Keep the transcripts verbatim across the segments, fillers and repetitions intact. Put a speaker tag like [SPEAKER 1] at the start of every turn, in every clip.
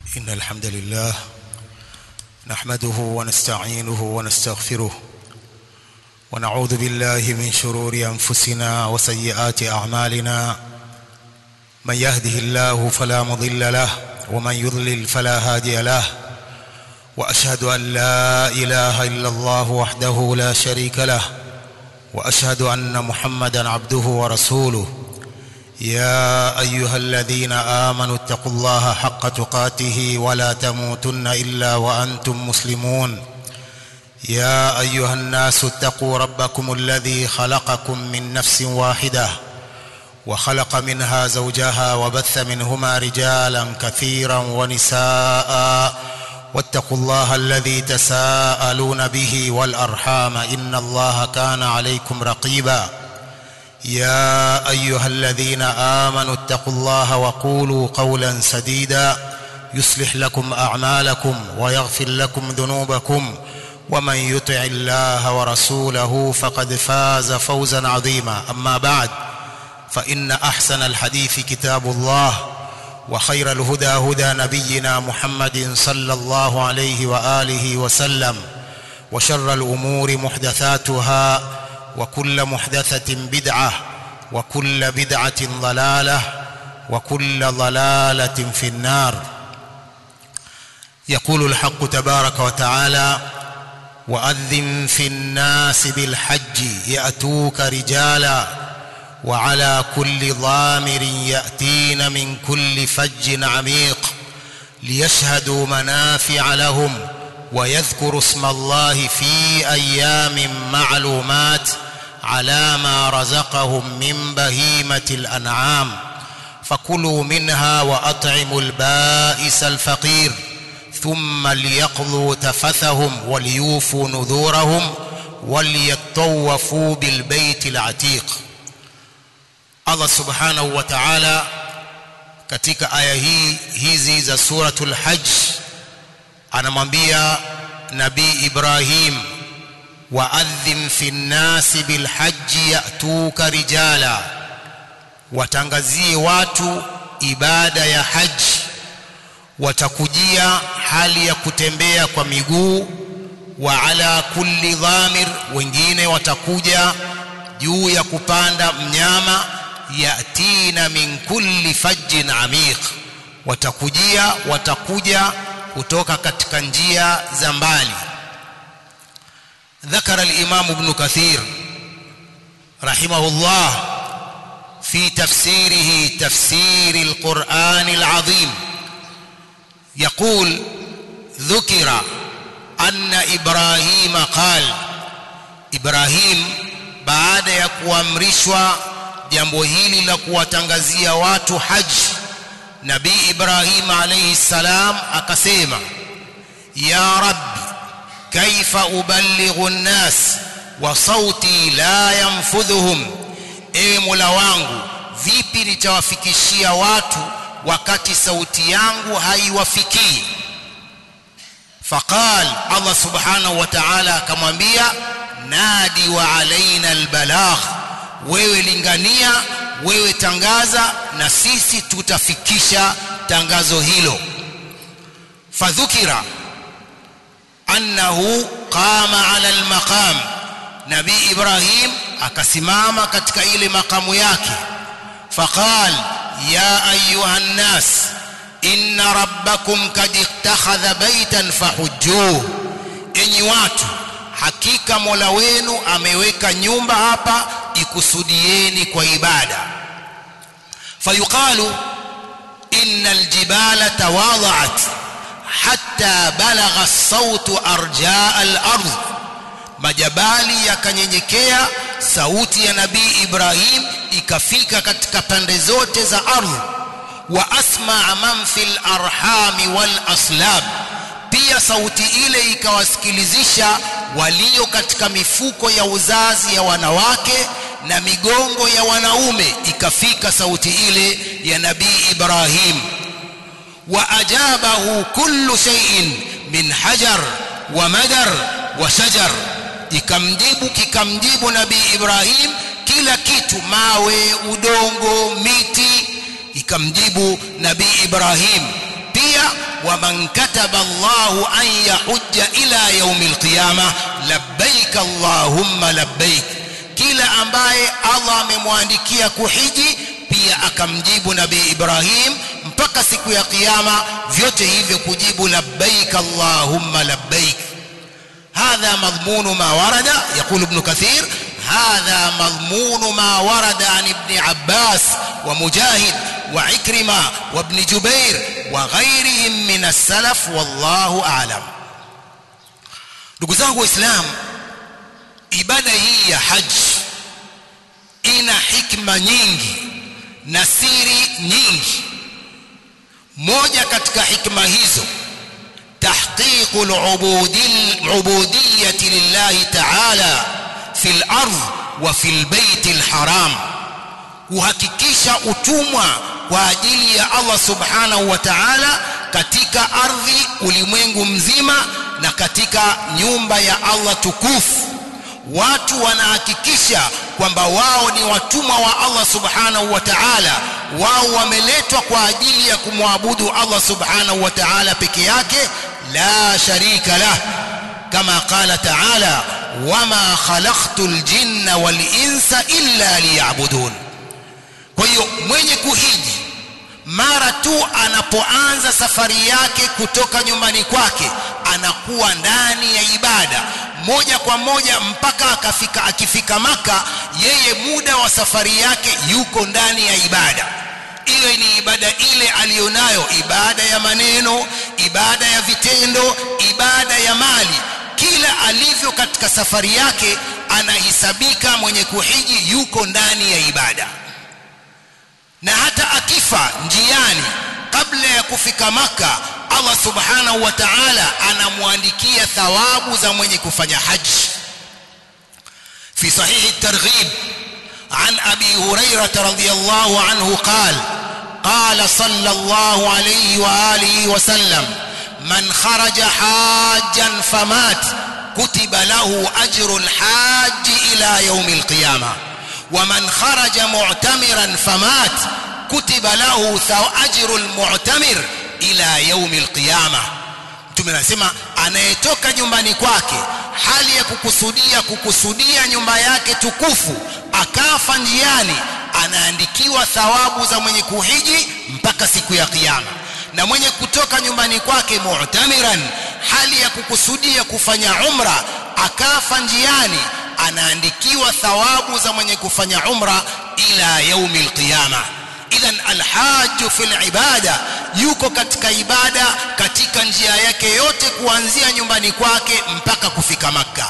[SPEAKER 1] إن الحمد لله نحمده ونستعينه ونستغفره ونعوذ بالله من شرور أنفسنا وسيئات أعمالنا. من يهده الله فلا مضل له ومن يضلل فلا هادي له. وأشهد أن لا إله إلا الله وحده لا شريك له وأشهد أن محمدا عبده ورسوله. يا أيها الذين آمنوا اتقوا الله حق تقاته ولا تموتن إلا وأنتم مسلمون. يا أيها الناس اتقوا ربكم الذي خلقكم من نفس واحدة وخلق منها زوجها وبث منهما رجالا كثيرا ونساء واتقوا الله الذي تساءلون به والأرحام إن الله كان عليكم رقيبا. يا أيها الذين آمنوا اتقوا الله وقولوا قولا سديدا يصلح لكم أعمالكم ويغفر لكم ذنوبكم ومن يطع الله ورسوله فقد فاز فوزا عظيما. أما بعد فإن أحسن الحديث كتاب الله وخير الهدى هدى نبينا محمد صلى الله عليه وآله وسلم وشر الأمور محدثاتها وكل محدثة بدعة وكل بدعة ضلالة وكل ضلالة في النار. يقول الحق تبارك وتعالى: وأذن في الناس بالحج يأتوك رجالا وعلى كل ضامر يأتين من كل فج عميق ليشهدوا منافع لهم ويذكروا اسم الله في أيام معلومات على ما رزقهم من بهيمة الأنعام فكلوا منها وأطعموا البائس الفقير ثم ليقضوا تفثهم وليوفوا نذورهم وليطوفوا بالبيت العتيق. Allah subhanahu wa ta'ala katika aya hii hizi za suratul Hajj anamwambia Nabii Ibrahim, wa'adhim fi nnasi bil hajji ya'tuka rijala, watangazie watu ibada ya haji, watakujia hali ya kutembea kwa miguu. Wa ala kulli dhamir, wengine watakuja juu ya kupanda mnyama. Yatina min kulli fajjin amiq, watakujia watakuja kutoka katika njia za mbali. ذكر الإمام ابن كثير رحمه الله في تفسيره تفسير القرآن العظيم يقول: ذكر أن إبراهيم قال، إبراهيم بعد يكوامرشوا jambo hili la kuwatangazia watu haji, Nabii Ibrahim alayhi salam akasema: ya rabbi kaifa uballighu an-nas wa sauti la yanfudhuhum, ewe Mola wangu, vipi nitawafikishia watu wakati sauti yangu haiwafikii? Faqal, Allah subhanahu wa ta'ala akamwambia: nadi wa alaina albalagh, wewe lingania, wewe tangaza, na sisi tutafikisha tangazo hilo. Fadhukira annahu qama ala almaqam, Nabii Ibrahim akasimama katika ile makamu yake. Faqal ya ayuha nnas inna rabbakum kad ittakhadha baytan fahujjuh, enyi watu, hakika Mola wenu ameweka nyumba hapa, ikusudieni kwa ibada. Fayuqalu innal jibala tawada'at hatta balagha as-sautu arjaa al-ardh, majabali yakanyenyekea, sauti ya Nabii Ibrahim ikafika katika pande zote za ardhi. Wa asma'a man fil arhami wal aslab, pia sauti ile ikawasikilizisha walio katika mifuko ya uzazi ya wanawake na migongo ya wanaume, ikafika sauti ile ya Nabii Ibrahim. Wa ajabahu kullu shay'in min hajar wa madar wa shajar, ikamjibu kikamjibu Nabii Ibrahim kila kitu, mawe, udongo, miti, ikamjibu Nabii Ibrahim. Pia ومن كتب الله أن يحج إلى يوم القيامة لبيك اللهم لبيك. kila ambaye Allah amemwandikia kuhiji pia akamjibu Nabii Ibrahim mpaka siku ya kiyama, vyote hivyo kujibu labbaik Allahumma labbaik. hadha madhmun ma warada, يقول ابن كثير هذا مضمون ما ورد عن ابن عباس ومجاهد وعكرمة وابن جبير وغيرهم من السلف والله أعلم. ndugu zangu Waislamu, ibada hii ya haji ina hikma nyingi na siri nyingi. moja katika hikma hizo tahqiqul ubudiyyati lillahi ta'ala fil ardh wa fil baytil haram, kuhakikisha utumwa kwa ajili ya Allah subhanahu wa ta'ala katika ardhi, ulimwengu mzima, na katika nyumba ya Allah tukufu. Watu wanahakikisha kwamba wao ni watumwa wa Allah subhanahu wa ta'ala, wao wameletwa kwa ajili ya kumwabudu Allah subhanahu wa ta'ala peke yake, la sharika lah, kama qala ta'ala wama khalaqtul jinna wal insa illa liya'budun. Kwa hiyo mwenye kuhiji mara tu anapoanza safari yake kutoka nyumbani kwake anakuwa ndani ya ibada moja kwa moja mpaka akafika, akifika Maka, yeye muda wa safari yake yuko ndani ya ibada. Ile ni ibada ile alionayo, ibada ya maneno, ibada ya vitendo, ibada ya mali. Kila alivyo katika safari yake anahesabika mwenye kuhiji yuko ndani ya ibada. Na hata akifa njiani kabla ya kufika Maka, Allah subhanahu wa ta'ala anamwandikia thawabu za mwenye kufanya haji. fi sahih at-targhib an Abi Hurairah radhiyallahu anhu qala qala sallallahu alayhi wa alihi wa sallam man kharaja hajjan famat kutiba lahu ajru al-hajj ila yawm al-qiyamah wa man kharaja mu'tamiran famat kutiba lahu ajru al-mu'tamir ila yaumi alqiyama. Mtume anasema anayetoka nyumbani kwake hali ya kukusudia kukusudia nyumba yake tukufu akafa njiani, anaandikiwa thawabu za mwenye kuhiji mpaka siku ya kiyama. Na mwenye kutoka nyumbani kwake mu'tamiran, hali ya kukusudia kufanya umra, akafa njiani, anaandikiwa thawabu za mwenye kufanya umra ila yaumi alqiyama. idhan alhaju fil ibada, yuko katika ibada katika njia yake yote kuanzia nyumbani kwake mpaka kufika Makka.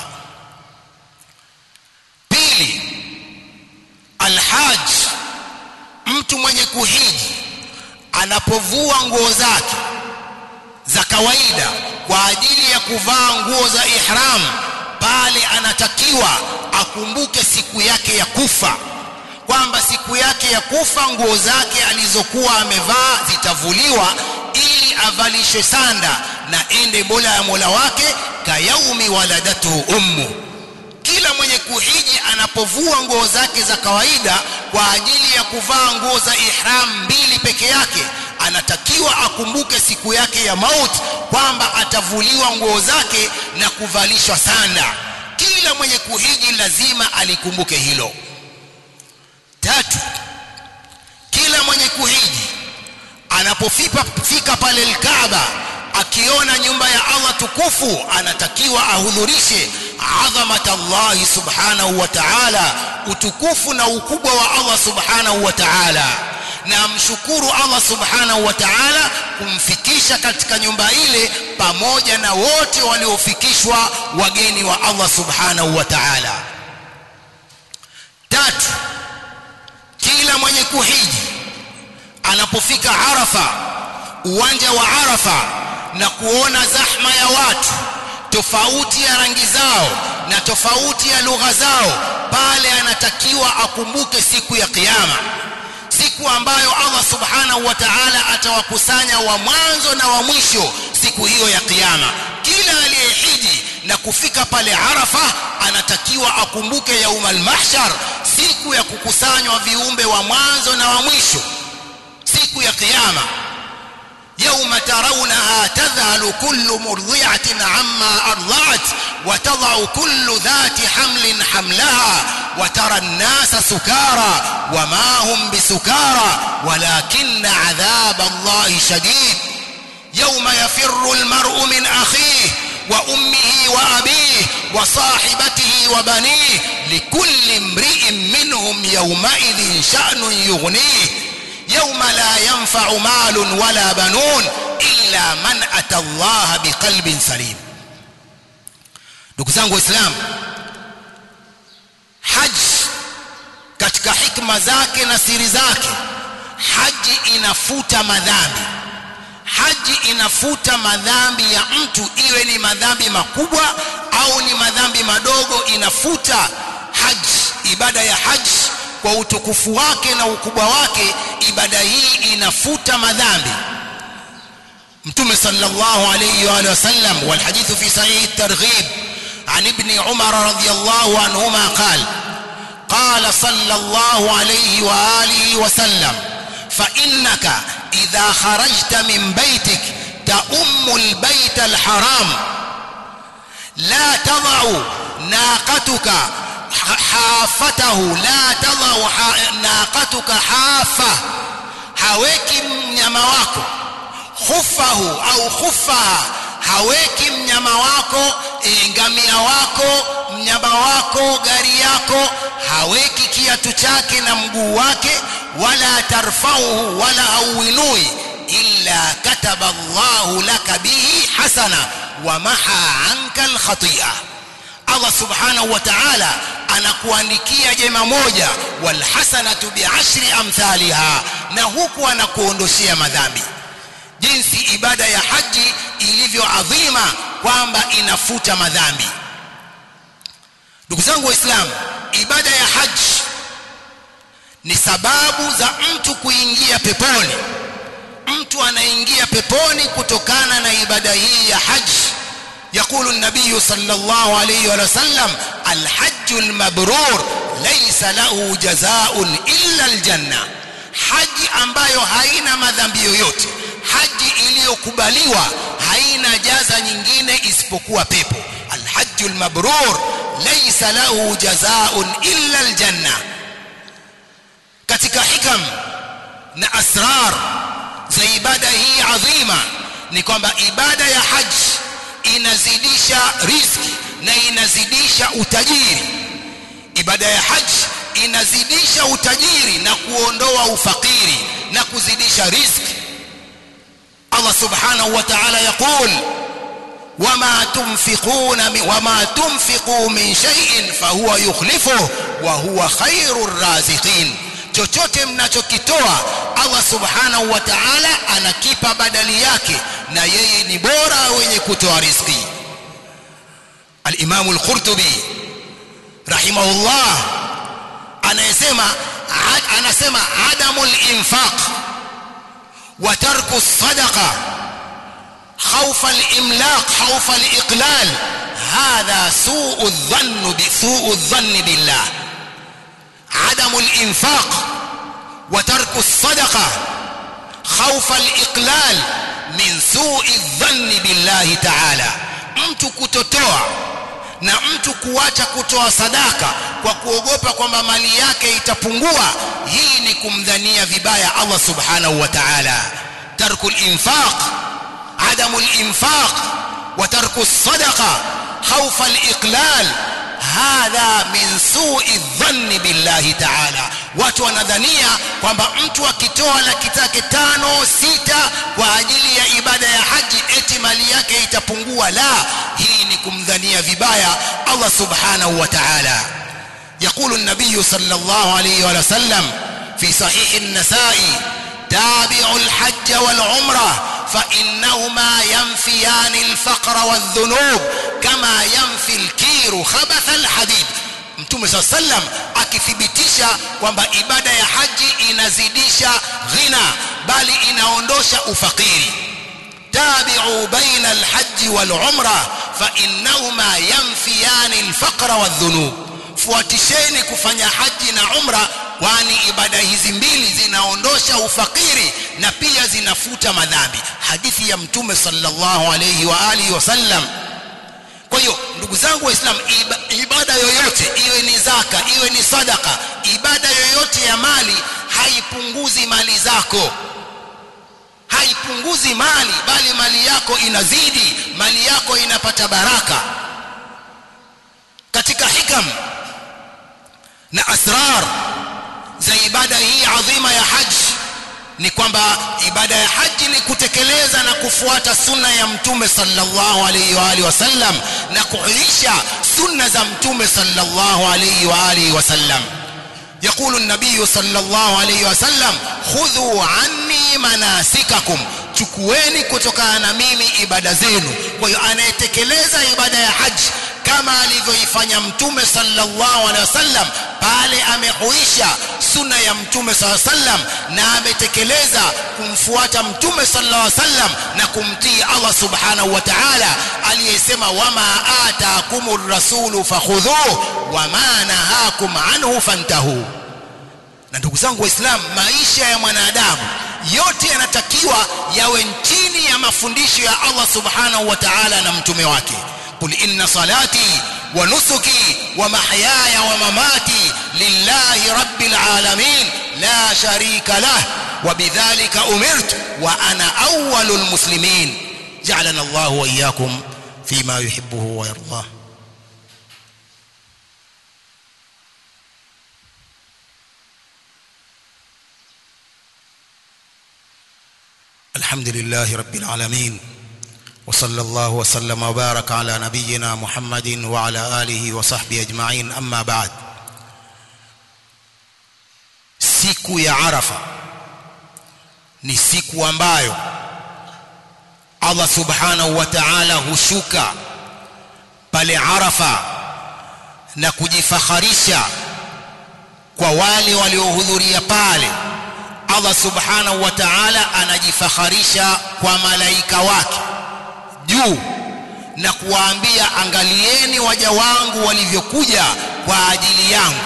[SPEAKER 1] Pili, alhaj, mtu mwenye kuhiji anapovua nguo zake za kawaida kwa ajili ya kuvaa nguo za ihram, pale anatakiwa akumbuke siku yake ya kufa, kwamba siku yake ya kufa nguo zake alizokuwa amevaa zitavuliwa ili avalishwe sanda na ende Mola ya Mola wake, kayaumi waladatu ummu. Kila mwenye kuhiji anapovua nguo zake za kawaida kwa ajili ya kuvaa nguo za ihram mbili peke yake, anatakiwa akumbuke siku yake ya mauti kwamba atavuliwa nguo zake na kuvalishwa sanda. Kila mwenye kuhiji lazima alikumbuke hilo. Tatu, kila mwenye kuhiji anapofika fika pale al-Kaaba, akiona nyumba ya Allah tukufu, anatakiwa ahudhurishe adhamata Allah subhanahu wa ta'ala, utukufu na ukubwa wa Allah subhanahu wa ta'ala, na mshukuru Allah subhanahu wa ta'ala kumfikisha katika nyumba ile pamoja na wote waliofikishwa wageni wa Allah subhanahu wa ta'ala. Tatu, kila mwenye kuhiji anapofika Arafa, uwanja wa Arafa, na kuona zahma ya watu, tofauti ya rangi zao na tofauti ya lugha zao, pale anatakiwa akumbuke siku ya kiyama, siku ambayo Allah subhanahu wa ta'ala atawakusanya wa mwanzo na wa mwisho siku hiyo ya kiyama. Kila aliyehiji na kufika pale Arafa anatakiwa akumbuke yaumal mahshar, siku ya kukusanywa viumbe wa mwanzo na wa mwisho, siku ya kiyama. يوم ترونها تذهل كل مرضعة عما أرضعت وتضع كل ذات حمل حملها وترى الناس سكارى وما هم بسكارى ولكن عذاب الله شديد يوم يفر المرء من أخيه وأمه وأبيه وصاحبته وبنيه لكل امرئ منهم يومئذ شأن يغنيه يوم لا ينفع مال ولا بنون إلا من أتى الله بقلب سليم. ndugu zangu Waislamu, haji katika hikma zake na siri zake, haji inafuta madhambi. Haji inafuta madhambi ya mtu, iwe ni madhambi makubwa au ni madhambi madogo, inafuta. Haji, ibada ya haji kwa utukufu wake na ukubwa wake, ibada hii inafuta madhambi. Mtume sallallahu alayhi wa sallam, wal hadithu fi sahih at-targhib an ibn Umar radiyallahu anhuma qala qala sallallahu alayhi wa alihi wa sallam fa innaka idha kharajta min baytik ta'ummu al-bayt al-haram la tad'u naqatuka hafatahu la tadau naqatuka hafa, haweki mnyama wako khufahu au khufaha, haweki mnyama wako e, ngamia wako, mnyama wako, gari yako, haweki kiatu chake na mguu wake, wala tarfauhu wala hauinui illa kataba Allahu laka bihi hasana wa maha anka al-khati'ah. Allah subhanahu wa ta'ala anakuandikia jema moja, wal hasanatu bi'ashri amthaliha, na huku anakuondoshia madhambi. Jinsi ibada ya haji ilivyo adhima kwamba inafuta madhambi. Ndugu zangu Waislamu, ibada ya haji ni sababu za mtu kuingia peponi. Mtu anaingia peponi kutokana na ibada hii ya haji. يقول النبي صلى الله عليه وسلم الحج المبرور ليس له جزاء إلا الجنة. haji ambayo haina madhambi yoyote, haji iliyokubaliwa, haina jaza nyingine isipokuwa pepo. الحج المبرور ليس له جزاء إلا الجنة. katika hikam na asrar za ibada hii adhima ni kwamba ibada ya haji inazidisha riziki na inazidisha utajiri. Ibada ya haji inazidisha utajiri na kuondoa ufakiri na kuzidisha riziki. Allah subhanahu wa ta'ala yaqul wama tunfiquna wama tunfiqu min shay'in fahuwa yukhlifuhu wa huwa khairur raziqin. Chochote mnachokitoa Allah subhanahu wa ta'ala anakipa badali yake, na yeye ni bora wenye kutoa riziki. Al-Imam al-Qurtubi rahimahullah anasema anasema adamul infaq wa tarku as-sadaqa khawfa al-imlaq khawfa al-iqlal hadha su'u adh-dhann bi su'u adh-dhann billah. عدم الإنفاق وترك الصدقة خوف الإقلال من سوء الظن بالله تعالى. mtu kutotoa na mtu kuacha kutoa sadaka kwa kuogopa kwamba mali yake itapungua, hii ni kumdhania vibaya Allah subhanahu wa ta'ala. tarku al-infaq, adamu al-infaq wa tarku as-sadaqa khawfa al-iqlal hadha min su'i dhanni billahi ta'ala. Watu wanadhania kwamba mtu akitoa laki zake tano sita kwa ajili ya ibada ya haji eti mali yake itapungua. La, hii ni kumdhania vibaya Allah subhanahu wa ta'ala. يقول النبي صلى الله عليه وسلم في صحيح النسائي تابعوا الحج والعمرة فإنهما ينفيان الفقر والذنوب كما ينفي الكير خبث الحديد. Mtume صلى الله عليه وسلم akithibitisha kwamba ibada ya haji inazidisha ghina bali inaondosha ufakiri. tabi'u baina alhajj walumra fa innahuma yanfiyan alfaqra wadhunub. Fuatisheni kufanya haji na umra kwani ibada hizi mbili zinaondosha ufakiri na pia zinafuta madhambi. Hadithi ya Mtume sallallahu alayhi wa alihi wasallam. Kwa hiyo ndugu zangu Waislamu, ibada yoyote, iwe ni zaka, iwe ni sadaka, ibada yoyote ya mali haipunguzi mali zako, haipunguzi mali, bali mali yako inazidi, mali yako inapata baraka. Katika hikam na asrar za ibada hii adhima ya haji ni kwamba ibada ya haji ni kutekeleza na kufuata sunna ya Mtume sallallahu alayhi wa alihi wasallam na kuhuisha sunna za Mtume sallallahu alayhi wa alihi wasallam. يقول النبي صلى الله عليه وسلم خذوا عني مناسككم, chukueni kutokana na mimi ibada zenu. Kwa hiyo anayetekeleza ibada ya haji kama alivyoifanya Mtume sallallahu alaihi wasallam, pale amehuisha sunna ya Mtume sallallahu alaihi wasallam na ametekeleza kumfuata Mtume sallallahu alaihi wasallam na kumtii Allah subhanahu wa ta'ala aliyesema, wama ataakumur rasulu fakhudhuhu wama nahakum anhu fantahu. Na ndugu zangu Waislamu, maisha ya mwanadamu yote yanatakiwa yawe chini ya mafundisho ya Allah subhanahu wa ta'ala na mtume wake. Qul inna salati wa nusuki wa mahyaya wa mamati lillahi rabbil alamin la sharika lah wa bidhalika umirtu wa ana awwalul muslimin. Ja'alana Allahu wa iyyakum fima yuhibbuhu wa yardah. الحمد لله رب العالمين وصلى الله وسلم وبارك على نبينا محمد وعلى آله وصحبه أجمعين. أما بعد, siku ya Arafa ni siku ambayo Allah subhanahu wa ta'ala hushuka pale Arafa na kujifakharisha kwa wale waliohudhuria pale. Allah subhanahu wa ta'ala anajifakharisha kwa malaika wake juu na kuwaambia, angalieni waja wangu walivyokuja kwa ajili yangu.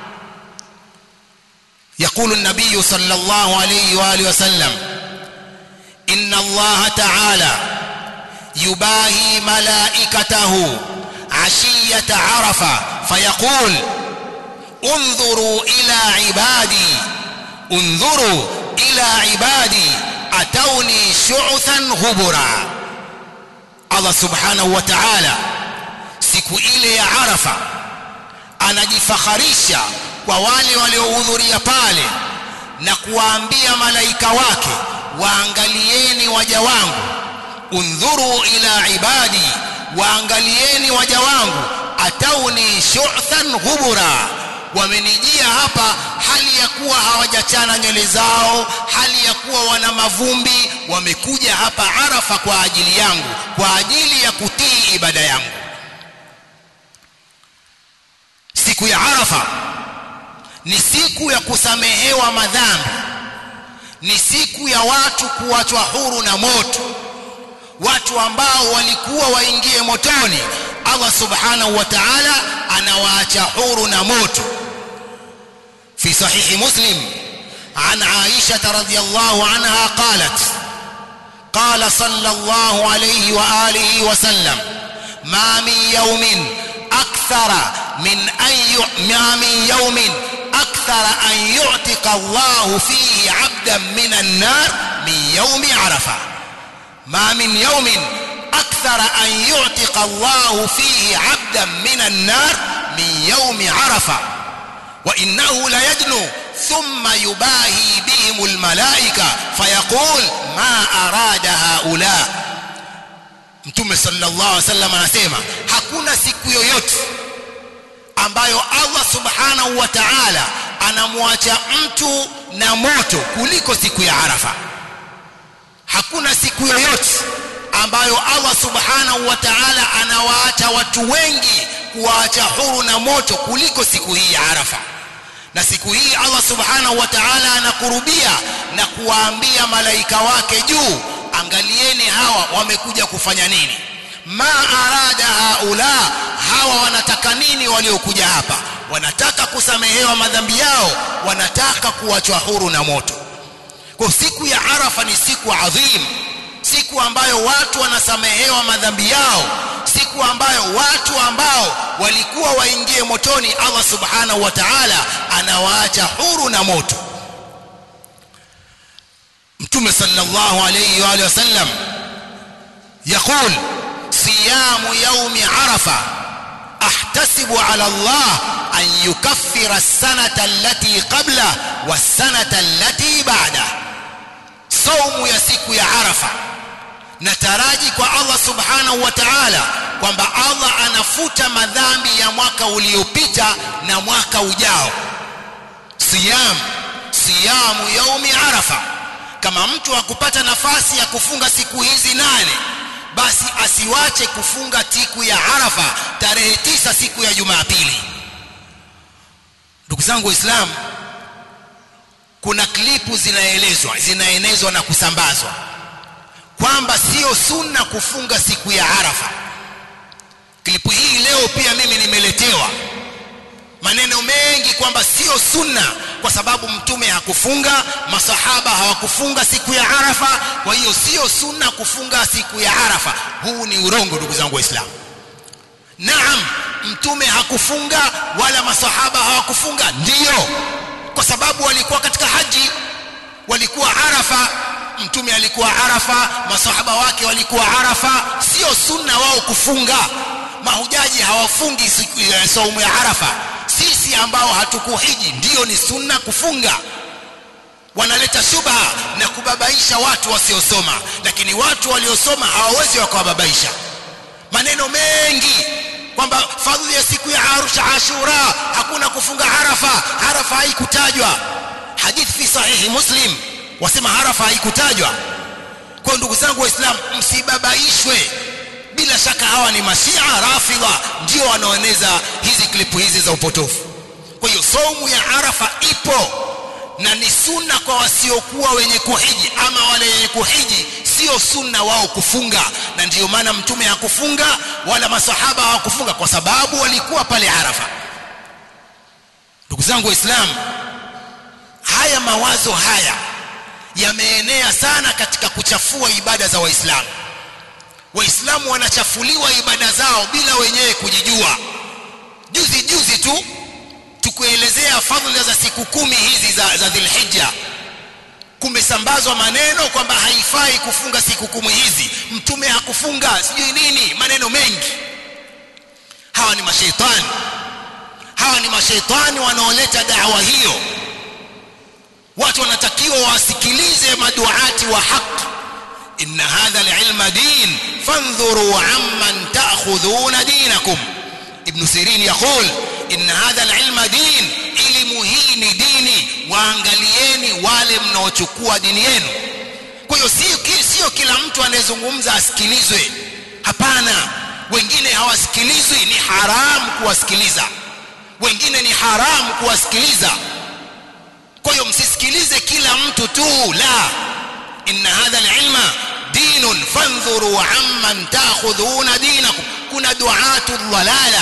[SPEAKER 1] يقول النبي صلى الله عليه وآله وسلم إن الله تعالى يباهي ملائكته عشية عرفة فيقول انظروا إلى عبادي انظروا إلى عبادي أتوني شعثا غبرا. Allah subhanahu wa ta'ala siku ile ya Arafa anajifakharisha kwa wale waliohudhuria pale na kuwaambia malaika wake, waangalieni waja wangu, undhuru ila ibadi, waangalieni waja wangu, atauni shu'than ghubura, wamenijia hapa hali ya kuwa hawajachana nywele zao, hali ya kuwa wana mavumbi, wamekuja hapa Arafa kwa ajili yangu, kwa ajili ya kutii ibada yangu. Siku ya Arafa ni siku ya kusamehewa madhambi, ni siku ya watu kuachwa huru na moto. Watu ambao walikuwa waingie motoni, Allah subhanahu wa ta'ala anawaacha huru na moto. في صحيح مسلم عن عائشة رضي الله عنها قالت قال صلى الله عليه وآله وسلم ما من يوم أكثر من أن ما من يوم أكثر أن يعتق الله فيه عبدا من النار من يوم عرفة. ما من يوم أكثر أن يعتق الله فيه عبدا من النار من يوم عرفة وإنه ليدنو ثم يباهي بهم الملائكة فيقول ما أراد هؤلاء. Mtume sallallahu alaihi wasallam anasema hakuna siku yoyote ambayo Allah subhanahu wa ta'ala anamwacha mtu na moto kuliko siku ya Arafa. Hakuna siku yoyote ambayo Allah subhanahu wa ta'ala anawaacha watu wengi, kuwaacha huru na moto kuliko siku hii ya Arafa. Na siku hii Allah subhanahu wa ta'ala anakurubia na kuwaambia malaika wake juu, angalieni hawa wamekuja kufanya nini, ma arada haula, hawa wanataka nini waliokuja hapa. wanataka kusamehewa madhambi yao, wanataka kuachwa huru na moto. Kwa siku ya Arafa ni siku adhim, siku ambayo watu wanasamehewa madhambi yao, siku ambayo watu ambao walikuwa waingie motoni Allah subhanahu wa ta'ala anawaacha huru na moto. Mtume sallallahu alayhi wa alihi wasallam يقول صيام يوم عرفة احتسب على الله أن يكفر السنة التي قبله والسنة التي بعده. صوم ya siku ya Arafa nataraji kwa Allah subhanahu wa ta'ala kwamba Allah anafuta madhambi ya mwaka uliopita na mwaka ujao. Siyam siyamu yaumi Arafa, kama mtu akupata nafasi ya kufunga siku hizi nane, basi asiwache kufunga siku ya Arafa tarehe tisa, siku ya Jumapili. Ndugu zangu Waislamu, kuna klipu zinaelezwa zinaenezwa na kusambazwa kwamba sio sunna kufunga siku ya Arafa. Klipu hii leo pia mimi nimeletewa maneno mengi kwamba sio sunna kwa sababu mtume hakufunga, masahaba hawakufunga siku ya Arafa, kwa hiyo sio sunna kufunga siku ya Arafa. Huu ni urongo ndugu zangu Waislamu. Naam, mtume hakufunga wala masahaba hawakufunga, ndio, kwa sababu walikuwa katika haji, walikuwa Arafa. Mtume alikuwa Arafa, masahaba wake walikuwa Arafa. Sio sunna wao kufunga. Mahujaji hawafungi siku ya saumu ya Arafa. Sisi ambao hatukuhiji ndio ni sunna kufunga. Wanaleta shubha na kubabaisha watu wasiosoma, lakini watu waliosoma hawawezi wakawababaisha. Maneno mengi kwamba fadhili ya siku ya Ashura, hakuna kufunga Arafa, Arafa haikutajwa. Hadithi fi sahihi Muslim wasema Arafa haikutajwa. Kwa ndugu zangu Waislamu, msibabaishwe. Bila shaka hawa ni mashia Rafidha ndio wanaoeneza hizi klipu hizi za upotofu. Kwa hiyo saumu ya Arafa ipo na ni sunna kwa wasiokuwa wenye kuhiji, ama wale wenye kuhiji sio sunna wao kufunga, na ndio maana mtume hakufunga wala masahaba hawakufunga kwa sababu walikuwa pale Arafa. Ndugu zangu Waislamu, haya mawazo haya yameenea sana katika kuchafua ibada za Waislamu. Waislamu wanachafuliwa ibada zao bila wenyewe kujijua. Juzi juzi tu tukuelezea fadhila za siku kumi hizi za, za Dhulhijja. Kumesambazwa maneno kwamba haifai kufunga siku kumi hizi, mtume hakufunga, sijui nini, maneno mengi. Hawa ni mashaitani, hawa ni mashaitani wanaoleta da'wa hiyo. Watu wanatakiwa wasikilize maduati wa haki. إن هذا العلم دين فانظروا عمن تأخذون دينكم. ابن سيرين يقول إن هذا العلم دين، elimu hii ni dini, waangalieni wale mnaochukua dini yenu. Kwa hiyo sio sio kila mtu anayezungumza asikilizwe, hapana. Wengine hawasikilizwi, ni haramu kuwasikiliza. Wengine ni haramu kuwasikiliza. Kwa hiyo msisikilize kila mtu tu, la. Inna hadha al-ilma dinun fanzuru amman ta'khudhuna dinakum. Kuna duatu dhalala,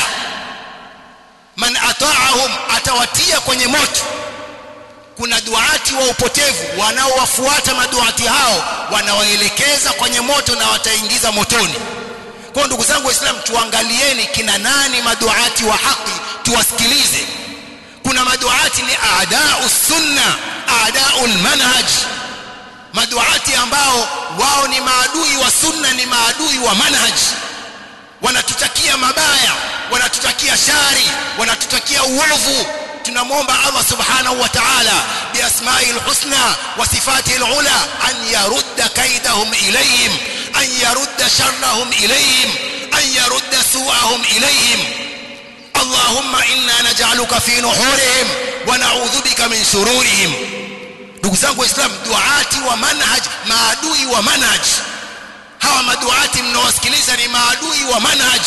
[SPEAKER 1] man ata'ahum atawatia kwenye moto. Kuna duati wa upotevu wanaowafuata maduati hao, wanawaelekeza kwenye moto na wataingiza motoni. Kwa ndugu zangu Waislamu, tuangalieni kina nani maduati wa haki, tuwasikilize. Kuna maduati ni aada'us sunna, aada'ul manhaj, maduati ambao wao ni maadui wa sunna, ni maadui wa manhaj. Wanatutakia mabaya, wanatutakia shari, wanatutakia uovu. Tunamwomba Allah subhanahu wa ta'ala bi asma'il husna wa sifatil ula an yarudda kaidahum ilayhim, an yarudda sharrahum ilayhim, an yarudda su'ahum ilayhim. Allahumma inna naj'aluka fi nuhurihim wa na'udhu bika min shururihim. Ndugu zangu Waislamu, duati wa manhaj, maadui wa manhaj. Hawa maduati mnaosikiliza ni maadui wa manhaj,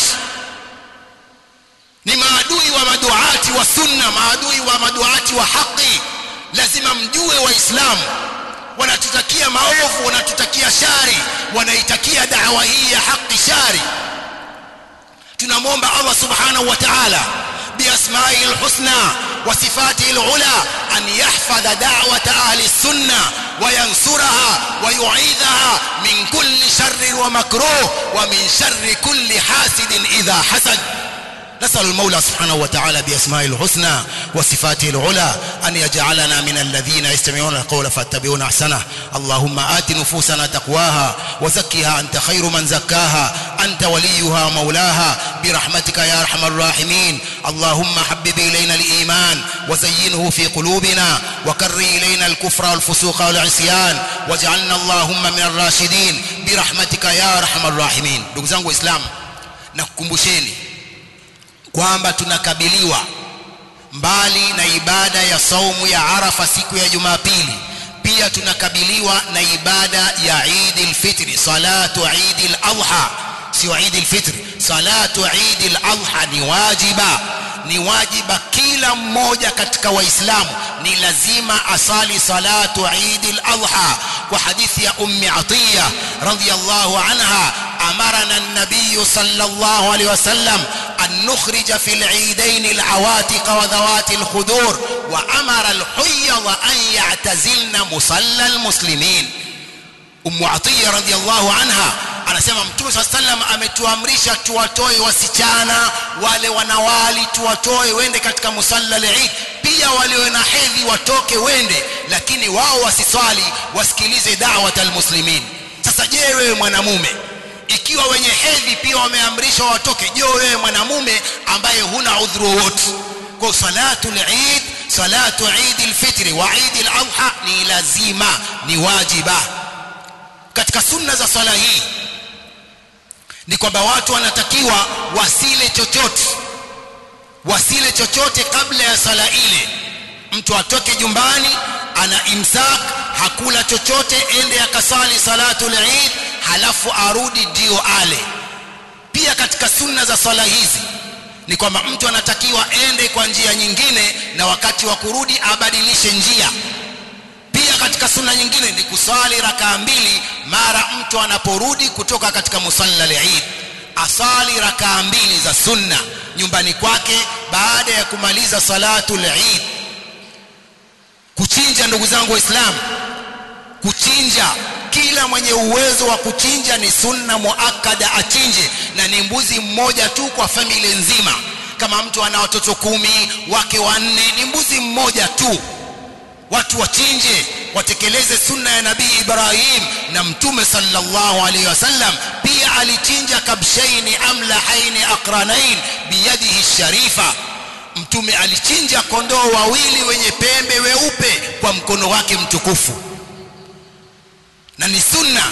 [SPEAKER 1] ni maadui wa maduati wa sunna, maadui wa maduati wa haki. Lazima mjue Waislamu wanatutakia maovu, wanatutakia shari, wanaitakia da'wa hii ya haki shari. Tunamwomba Allah subhanahu wa ta'ala بأسمائه الحسنى وصفاته العلى أن يحفظ دعوة أهل السنة وينصرها ويعيذها من كل شر ومكروه ومن شر كل حاسد إذا حسد. نسأل المولى سبحانه وتعالى بأسمائه الحسنى وصفاته العلى أن يجعلنا من الذين يستمعون القول فاتبعون أحسنه. اللهم آت نفوسنا تقواها وزكها أنت خير من زكاها أنت وليها ومولاها برحمتك يا أرحم الراحمين. اللهم حبب إلينا الإيمان وزينه في قلوبنا وكره إلينا الكفر والفسوق والعصيان واجعلنا اللهم من الراشدين برحمتك يا أرحم الراحمين. ndugu zangu Waislamu, nakukumbusheni kwamba tunakabiliwa mbali na ibada ya saumu ya Arafa siku ya Jumapili, pia tunakabiliwa na ibada ya Eid al-Fitr, salatu Eid al-Adha, sio Eid al-Fitr, salatu Eid al-Adha ni wajiba, ni wajiba kila mmoja katika Waislamu ni lazima asali salatu Eid al-Adha. Kwa hadithi ya Ummi Atiya radhiyallahu anha, amarana an-nabiy sallallahu alayhi wasallam أن نخرج في العيدين العواتق وذوات الخدور وأمر الحيض أن يعتزلن مصلى المسلمين. أم عطية رضي الله عنها anasema Mtume صلى الله عليه وسلم ametuamrisha tuwatoe wasichana wale wanawali, tuwatoe wende katika musalla al-Eid, pia wale na hedhi watoke wende, lakini wao wasiswali, wasikilize da'wat al-muslimin. Sasa je, wewe mwanamume ikiwa wenye hedhi pia wameamrishwa watoke, je wewe mwanamume ambaye huna udhuru wote? Kwa salatu al-Eid, salatu Eid al-Fitr wa Eid al-Adha ni lazima, ni wajiba. Katika sunna za sala hii ni kwamba watu wanatakiwa wasile chochote, wasile chochote kabla ya sala ile. Mtu atoke jumbani ana imsak, hakula chochote, ende akasali salatu al-Eid, halafu arudi ndio ale. Pia katika sunna za sala hizi ni kwamba mtu anatakiwa ende kwa njia nyingine, na wakati wa kurudi abadilishe njia. Pia katika sunna nyingine ni kusali rakaa mbili mara mtu anaporudi kutoka katika musalla al-Eid, asali rakaa mbili za sunna nyumbani kwake baada ya kumaliza salatu al-Eid. Kuchinja, ndugu zangu Waislamu, kuchinja, kila mwenye uwezo wa kuchinja ni sunna muakkada achinje, na ni mbuzi mmoja tu kwa familia nzima. Kama mtu ana watoto kumi, wake wanne, ni mbuzi mmoja tu. Watu wachinje, watekeleze sunna ya Nabii Ibrahim, na Mtume sallallahu alaihi wasallam pia alichinja kabshaini amlahaini aqranain biyadihi sharifa. Mtume alichinja kondoo wawili wenye pembe weupe kwa mkono wake mtukufu. Na ni sunna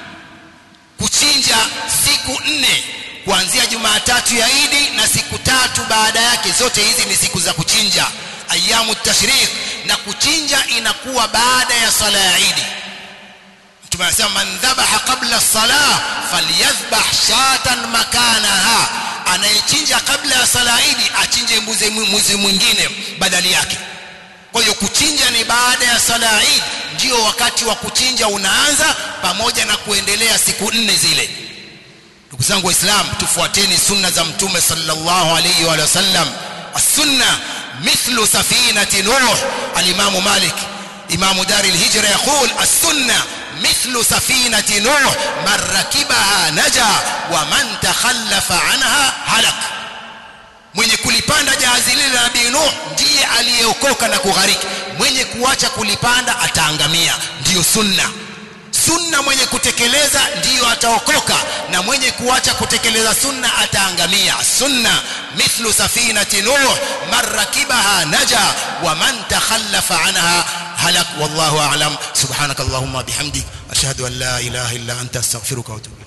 [SPEAKER 1] kuchinja siku nne kuanzia Jumatatu ya Eid na siku tatu baada yake, zote hizi ni siku za kuchinja, ayamu tashriq, na kuchinja inakuwa baada ya sala ya Eid. Mtume anasema man dhabaha qabla as-salah falyadhbah shatan makanaha, anayechinja kabla ya sala ya Eid achinje mbuzi mbuzi mwingine badali yake. Kwa hiyo kuchinja ni baada ya sala ya Eid, ndio wakati wa kuchinja unaanza, pamoja na kuendelea siku nne zile. Ndugu zangu Waislamu, tufuateni sunna za Mtume sallallahu alayhi wa sallam. As-sunna mithlu safinati Nuh. Al-Imam Malik, Imam Dar al-Hijra, يقول السنة مثل سفينة نوح من ركبها نجا ومن تخلف عنها هلك. Mwenye kulipanda jahazi lile la Nabii Nuh ndiye aliyeokoka na kughariki, mwenye kuacha kulipanda ataangamia. Ndiyo sunna. Sunna mwenye kutekeleza ndiyo ataokoka, na mwenye kuacha kutekeleza sunna ataangamia. Sunna mithlu safinati Nuh man rakibaha naja wa man takhallafa anha halak. Wallahu a'lam. Subhanakallahumma bihamdik ashhadu an la ilaha illa anta astaghfiruka wa atubu